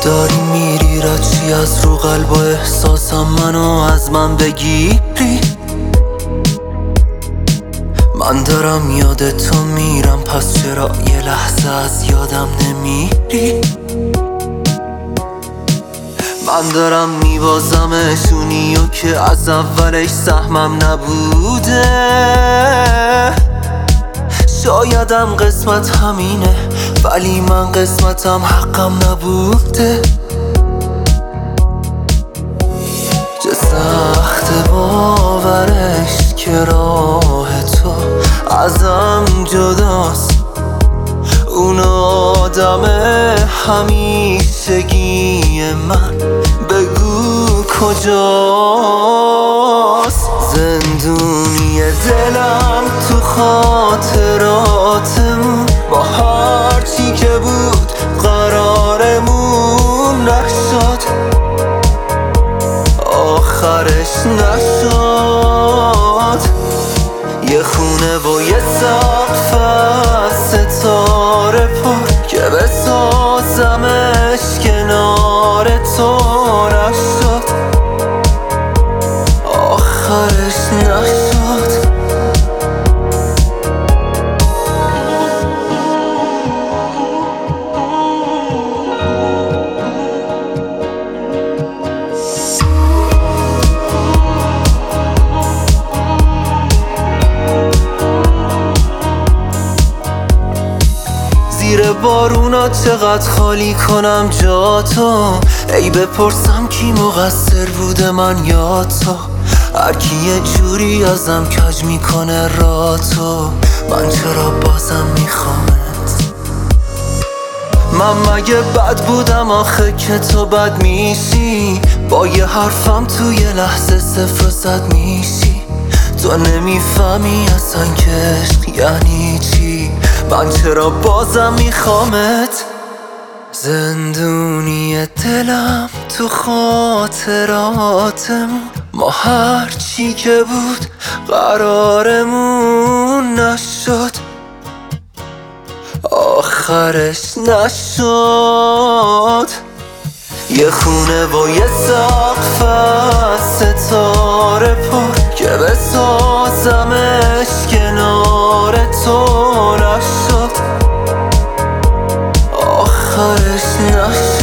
داری میری رچی از رو قلب و احساسم منو از من بگیری. من دارم یاد تو میرم، پس چرا یه لحظه از یادم نمیری؟ من دارم میبازمشونی و که از اولش سهمم نبوده. شایدم قسمت همینه، ولی من قسمتم حقم نبوده. چه سخت باورش که راه تو ازم جداست. اون آدم همیشگی من بگو کجاست؟ زندونی دلم تو خاطراتمون، با هرچی که بود قرارمون نشد، آخرش نشد. یه خونه و یه سقف از ستاره پر که بسازمش کنار تو نشد، آخرش نشد. زیر بارونا چقدر خالی کنم جا تو، ای بپرسم کی مقصر بوده من یا تو. هر کی یه جوری ازم کج میکنه را تو، من چرا بازم میخوامت؟ من مگه بد بودم آخه که تو بد میشی؟ با یه حرفم تو یه لحظه 0 و 100 میشی. تو نمیفهمی اصلا که عشق یعنی چی، من چرا بازم میخوامت؟ زندونی دلم تو خاطراتمون، ما هرچی که بود قرارمون نشد، آخرش نشد. یه خونه و یه سقف از ستاره پر که بسازمش کنار تو نشد، آخرش نشد.